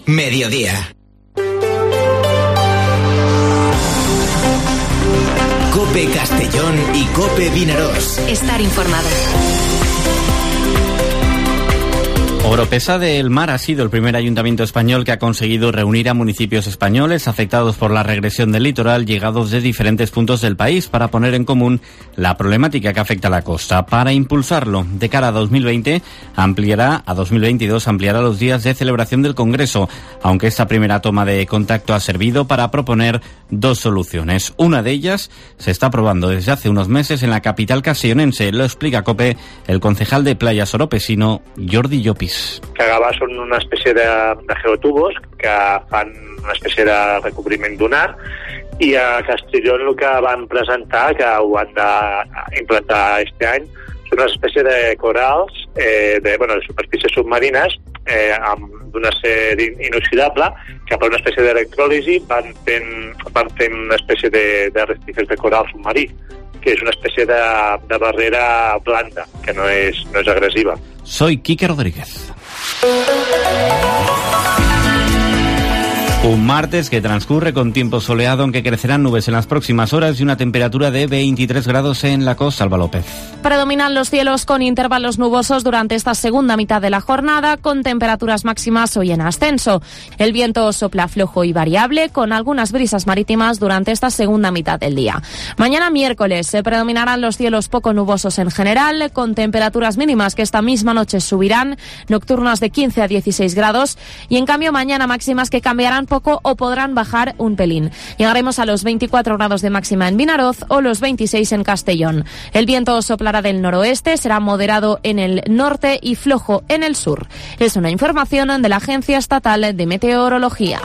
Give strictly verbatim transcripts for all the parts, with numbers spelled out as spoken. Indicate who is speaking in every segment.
Speaker 1: mediodía. COPE Castellón y COPE Vinaròs.
Speaker 2: Estar informado.
Speaker 3: Oropesa del Mar ha sido el primer ayuntamiento español que ha conseguido reunir a municipios españoles afectados por la regresión del litoral llegados de diferentes puntos del país para poner en común la problemática que afecta a la costa. Para impulsarlo, de cara a dos mil veinte, ampliará a dos mil veintidós ampliará los días de celebración del Congreso, aunque esta primera toma de contacto ha servido para proponer dos soluciones. Una de ellas se está probando desde hace unos meses en la capital castellonense. Lo explica COPE el concejal de Playas oropesino, Jordi Llopis.
Speaker 4: Que a Gavà són una espècie de, de geotubos que fan una espècie de recobriment dunar, i a Castelló el que van presentar, que ho han d'implantar este any, són una espècie de corals eh, de, bueno, de superfícies submarines eh, amb d'un acer inoxidable que per una espècie d'electròlisi van fent, van fent una espècie de, de restífers de coral submarí, que és una espècie de, de barrera blanda, que no és, no és agressiva.
Speaker 3: Soy Quique Rodríguez. Un martes que transcurre con tiempo soleado, aunque crecerán nubes en las próximas horas y una temperatura de veintitrés grados en la costa. Alba López.
Speaker 5: Predominan los cielos con intervalos nubosos durante esta segunda mitad de la jornada, con temperaturas máximas hoy en ascenso. El viento sopla flojo y variable, con algunas brisas marítimas durante esta segunda mitad del día. Mañana miércoles se predominarán los cielos poco nubosos en general, con temperaturas mínimas que esta misma noche subirán, nocturnas de quince a dieciséis grados, y en cambio mañana máximas que cambiarán poco o podrán bajar un pelín. Llegaremos a los veinticuatro grados de máxima en Vinaròs o los veintiséis en Castellón. El viento soplará del noroeste, será moderado en el norte y flojo en el sur. Es una información de la Agencia Estatal de Meteorología.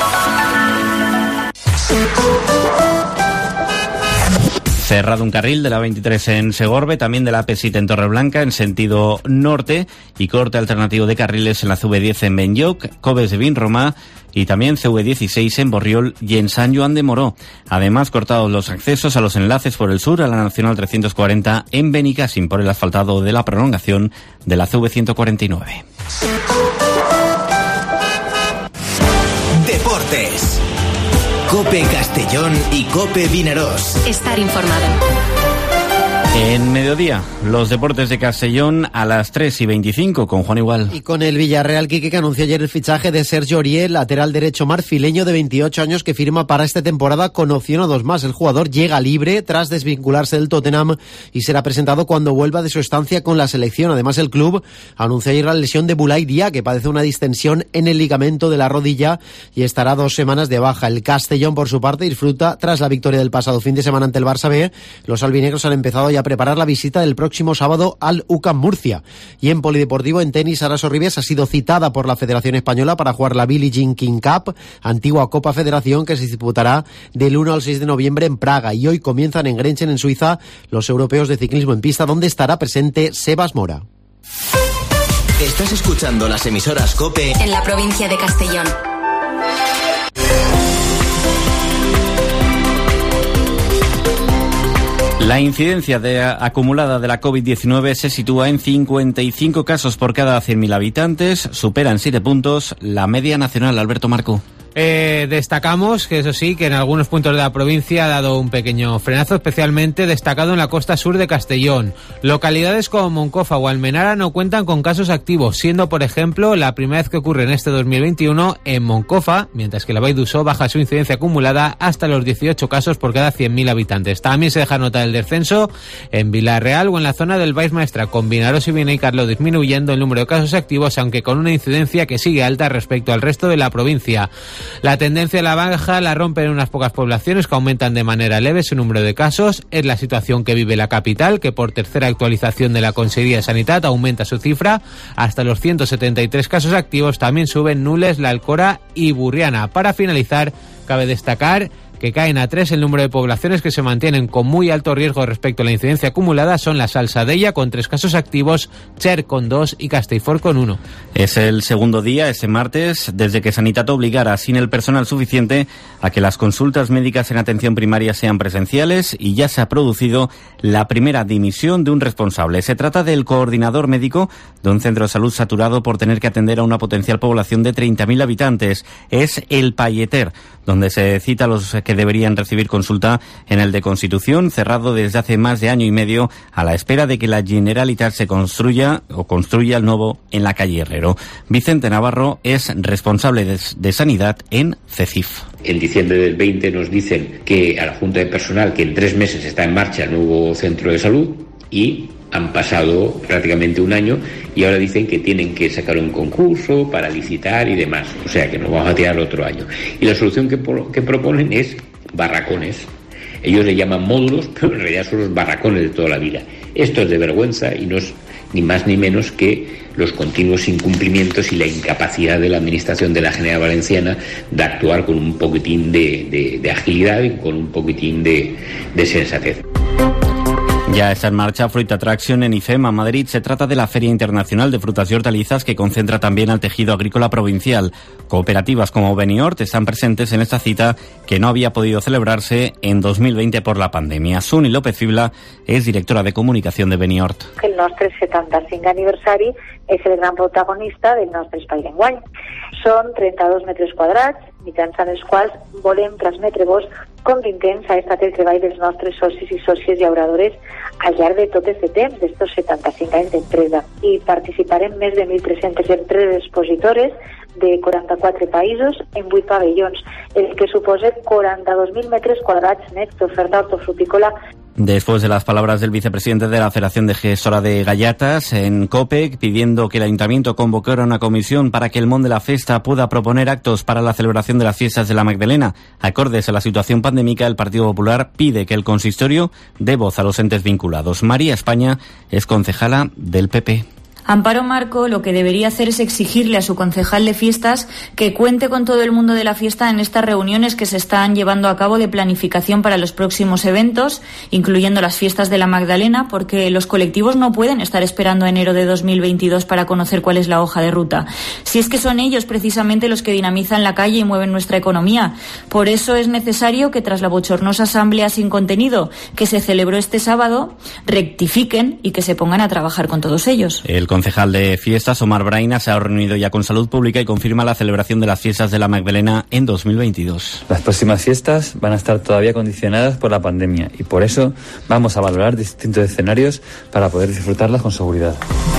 Speaker 3: Cerrado un carril de la veintitrés en Segorbe, también de la A P siete en Torreblanca en sentido norte, y corte alternativo de carriles en la C V diez en Benlloc, Coves de Vinromà y también C V dieciséis en Borriol y en Sant Joan de Moró. Además, cortados los accesos a los enlaces por el sur a la Nacional trescientos cuarenta en Benicàssim por el asfaltado de la prolongación de la C V ciento cuarenta y nueve.
Speaker 1: Deportes. COPE Castellón y COPE Vinaròs.
Speaker 2: Estar informado.
Speaker 3: En mediodía, los deportes de Castellón a las tres y veinticinco con Juan Igual.
Speaker 6: Y con el Villarreal, Quique, que anunció ayer el fichaje de Sergio Aurier, lateral derecho marfileño de veintiocho años que firma para esta temporada con opción a dos más. El jugador llega libre tras desvincularse del Tottenham y será presentado cuando vuelva de su estancia con la selección. Además, el club anunció ayer la lesión de Boulaye Dia, que padece una distensión en el ligamento de la rodilla y estará dos semanas de baja. El Castellón, por su parte, disfruta tras la victoria del pasado fin de semana ante el Barça B. Los albinegros han empezado ya a preparar la visita del próximo sábado al U C A M Murcia. Y en polideportivo, en tenis, Sara Sorribes ha sido citada por la Federación Española para jugar la Billie Jean King Cup, antigua Copa Federación, que se disputará del uno al seis de noviembre en Praga. Y hoy comienzan en Grenchen, en Suiza, los europeos de ciclismo en pista, donde estará presente Sebas Mora.
Speaker 1: Estás escuchando las emisoras COPE
Speaker 2: en la provincia de Castellón.
Speaker 3: La incidencia de, acumulada de la COVID diecinueve se sitúa en cincuenta y cinco casos por cada cien mil habitantes, supera en siete puntos la media nacional. Alberto Marco.
Speaker 7: Eh, destacamos que eso sí, que en algunos puntos de la provincia ha dado un pequeño frenazo, especialmente destacado en la costa sur de Castellón. Localidades como Moncofa o Almenara no cuentan con casos activos, siendo por ejemplo la primera vez que ocurre en este dos mil veintiuno en Moncofa, mientras que la Vall d'Uixó baja su incidencia acumulada hasta los dieciocho casos por cada cien mil habitantes. También se deja notar el descenso en Villarreal o en la zona del Baix Maestra, con Vinaròs y Benicarló disminuyendo el número de casos activos, aunque con una incidencia que sigue alta respecto al resto de la provincia. La tendencia a la baja la rompen unas pocas poblaciones que aumentan de manera leve su número de casos. Es la situación que vive la capital, que por tercera actualización de la Conselleria de Sanidad aumenta su cifra hasta los ciento setenta y tres casos activos. También suben Nules, La Alcora y Burriana. Para finalizar, cabe destacar que caen a tres. El número de poblaciones que se mantienen con muy alto riesgo respecto a la incidencia acumulada son la Salsadella con tres casos activos, Cher con dos y Castellfort con uno.
Speaker 3: Es el segundo día, este martes, desde que Sanitat obligara sin el personal suficiente a que las consultas médicas en atención primaria sean presenciales y ya se ha producido la primera dimisión de un responsable. Se trata del coordinador médico de un centro de salud saturado por tener que atender a una potencial población de treinta mil habitantes. Es el Palleter, donde se cita a los que deberían recibir consulta en el de Constitución, cerrado desde hace más de año y medio a la espera de que la Generalitat se construya o construya el nuevo en la calle Herrero. Vicente Navarro es responsable de, de Sanidad en CECIF.
Speaker 8: En diciembre del veinte nos dicen que a la Junta de Personal que en tres meses está en marcha el nuevo centro de salud y han pasado prácticamente un año y ahora dicen que tienen que sacar un concurso para licitar y demás. O sea que nos vamos a tirar otro año. Y la solución que, que proponen es barracones. Ellos le llaman módulos, pero en realidad son los barracones de toda la vida. Esto es de vergüenza y no es ni más ni menos que los continuos incumplimientos y la incapacidad de la Administración de la Generalitat Valenciana de actuar con un poquitín de, de, de agilidad y con un poquitín de, de sensatez.
Speaker 3: Ya está en marcha Fruit Attraction en IFEMA, Madrid. Se trata de la Feria Internacional de Frutas y Hortalizas que concentra también al tejido agrícola provincial. Cooperativas como Beniort están presentes en esta cita que no había podido celebrarse en dos mil veinte por la pandemia. Suni López Fibla és directora de comunicación de Beniort.
Speaker 9: El nostre setanta-cinquè aniversari és el gran protagonista del nostre espai d'enguany. Són trenta-dos metres quadrats, mitjançant els quals volem transmetre-vos com d'intens ha estat el treball dels nostres socis i sòcies llauradores al llarg de tot aquest temps, d'estos setanta-cinc anys d'empresa. I participarem més de mil tres-centes empreses expositores de quaranta-quatre països en vuit pavellons, el que suposa quaranta-dos mil metres quadrats nets d'oferta hortofrutícola.
Speaker 3: Después de las palabras del vicepresidente de la Federación de Gestora de Gallatas en COPEC, pidiendo que el Ayuntamiento convocara una comisión para que el Món de la Festa pueda proponer actos para la celebración de las fiestas de la Magdalena, acordes a la situación pandémica, el Partido Popular pide que el consistorio dé voz a los entes vinculados. María España es concejala del P P.
Speaker 10: Amparo Marco lo que debería hacer es exigirle a su concejal de fiestas que cuente con todo el mundo de la fiesta en estas reuniones que se están llevando a cabo de planificación para los próximos eventos, incluyendo las fiestas de la Magdalena, porque los colectivos no pueden estar esperando a enero de dos mil veintidós para conocer cuál es la hoja de ruta. Si es que son ellos precisamente los que dinamizan la calle y mueven nuestra economía. Por eso es necesario que tras la bochornosa asamblea sin contenido que se celebró este sábado, rectifiquen y que se pongan a trabajar con todos ellos.
Speaker 3: El concejal de fiestas, Omar Braina, se ha reunido ya con Salud Pública y confirma la celebración de las fiestas de la Magdalena en dos mil veintidós.
Speaker 11: Las próximas fiestas van a estar todavía condicionadas por la pandemia y por eso vamos a valorar distintos escenarios para poder disfrutarlas con seguridad.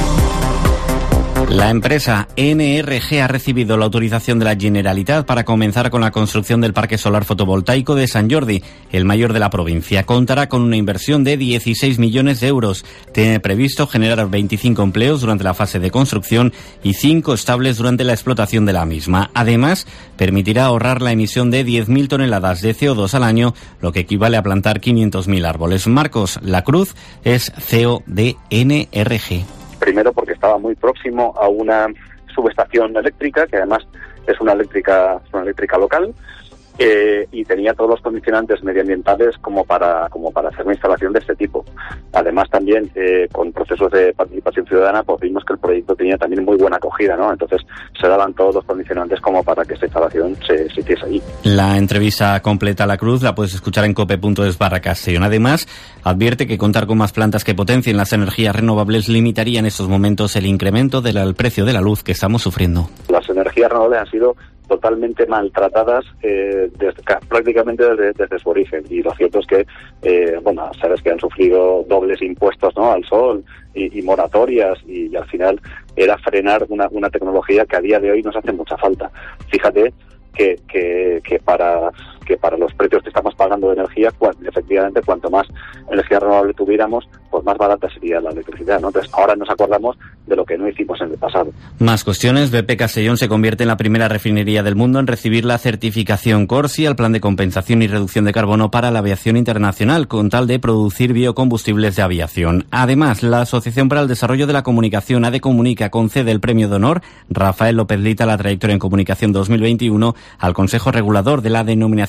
Speaker 3: La empresa N R G ha recibido la autorización de la Generalitat para comenzar con la construcción del parque solar fotovoltaico de Sant Jordi, el mayor de la provincia. Contará con una inversión de dieciséis millones de euros. Tiene previsto generar veinticinco empleos durante la fase de construcción y cinco estables durante la explotación de la misma. Además, permitirá ahorrar la emisión de diez mil toneladas de C O dos al año, lo que equivale a plantar quinientos mil árboles. Marcos Lacruz es C E O de N R G.
Speaker 12: Primero porque estaba muy próximo a una subestación eléctrica, que además es una eléctrica, es una eléctrica local, eh, y tenía todos los condicionantes medioambientales como para como para hacer una instalación de este tipo. Además también eh, con procesos de participación ciudadana pues vimos que el proyecto tenía también muy buena acogida, ¿no? Entonces se daban todos los condicionantes como para que esta instalación se, se hiciese allí.
Speaker 3: La entrevista completa a la Cruz la puedes escuchar en cope punto es barra Castellón. Además, advierte que contar con más plantas que potencien las energías renovables limitaría en estos momentos el incremento del precio de la luz que estamos sufriendo.
Speaker 12: Las energías renovables han sido totalmente maltratadas eh, desde, prácticamente desde, desde su origen, y lo cierto es que eh, bueno, sabes que han sufrido dobles impuestos, ¿no?, al sol y, y moratorias, y, y al final era frenar una, una tecnología que a día de hoy nos hace mucha falta. Fíjate que, que, que para que para los precios que estamos pagando de energía, efectivamente, cuanto más energía renovable tuviéramos, pues más barata sería la electricidad, ¿no? Entonces, ahora nos acordamos de lo que no hicimos en el pasado.
Speaker 3: Más cuestiones. B P Castellón se convierte en la primera refinería del mundo en recibir la certificación Corsi, el plan de compensación y reducción de carbono para la aviación internacional, con tal de producir biocombustibles de aviación. Además, la Asociación para el Desarrollo de la Comunicación, A D Comunica, concede el premio de honor Rafael López Lita, la trayectoria en comunicación dos mil veintiuno, al Consejo Regulador de la Denominación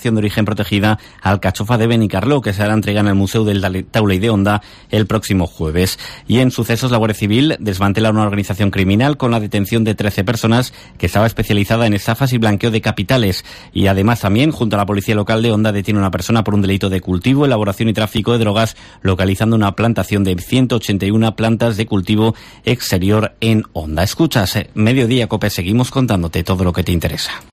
Speaker 3: denominación de origen protegida alcachofa de Benicarló, que será entregada en el Museo del Taula y de Onda el próximo jueves. Y en sucesos, la Guardia Civil desmantela una organización criminal con la detención de trece personas que estaba especializada en estafas y blanqueo de capitales. Y además también, junto a la Policía Local de Onda, detiene a una persona por un delito de cultivo, elaboración y tráfico de drogas, localizando una plantación de ciento ochenta y una plantas de cultivo exterior en Onda. Escuchas, Mediodía Cope, seguimos contándote todo lo que te interesa.